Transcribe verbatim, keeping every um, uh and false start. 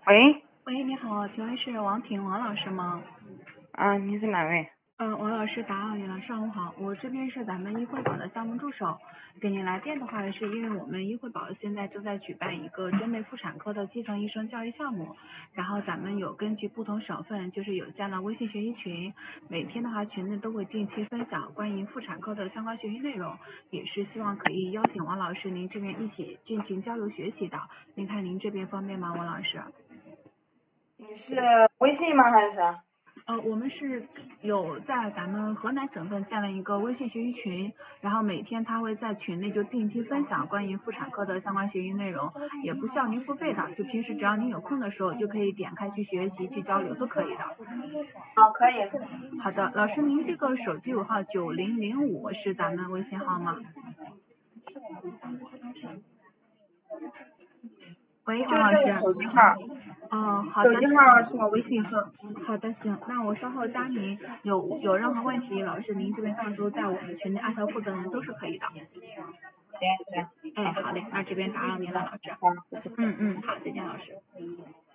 喂， 喂，你好，请问是王婷王老师吗？ 啊，你是哪位？ 嗯，王老师打扰您了，上午好，我这边是咱们医惠宝的项目助手，给您来电的话是因为我们医惠宝现在正在举办一个针对妇产科的基层医生教育项目，然后咱们有根据不同省份就是有加了微信学习群，每天的话群内都会定期分享关于妇产科的相关学习内容，也是希望可以邀请王老师您这边一起进行交流学习的，您看您这边方便吗，王老师？ 你是微信吗？还是啥？ 呃，我们是有在咱们河南省份建了一个微信学习群，然后每天他会在群内就定期分享关于妇产科的相关学习内容，也不需要您付费的，就平时只要您有空的时候就可以点开去学习去交流都可以的。 哦，可以。 好的，老师您这个手机尾号九零零五是咱们微信号吗？喂， 就是王老师。 这个手机号， 哦，好的。 手机号是我微信号。 好的，行，那我稍后加您，有有任何问题，老师您这边到时候在我们群内艾特负责人都是可以的。 行行。 哎，好嘞，那这边打扰您了，老师。 好。 嗯嗯，好，再见，老师。